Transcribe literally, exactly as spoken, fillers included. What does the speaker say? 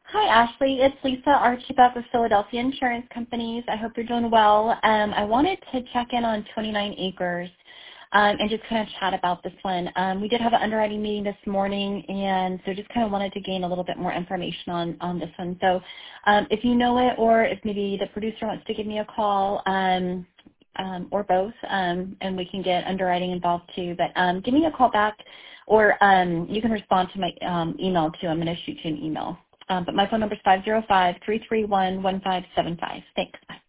Hi, Ashley. It's Lisa Archibald with Philadelphia Insurance Companies. I hope you're doing well. Um, I wanted to check in on twenty-nine acres um, and just kind of chat about this one. Um, we did have an underwriting meeting this morning, and so just kind of wanted to gain a little bit more information on, on this one. So um, if you know it, or if maybe the producer wants to give me a call, um, um, or both, um, and we can get underwriting involved too. But um, give me a call back, or um, you can respond to my um, email too. I'm going to shoot you an email. Um, but my phone number is five zero five, three three one, one five seven five. Thanks. Bye.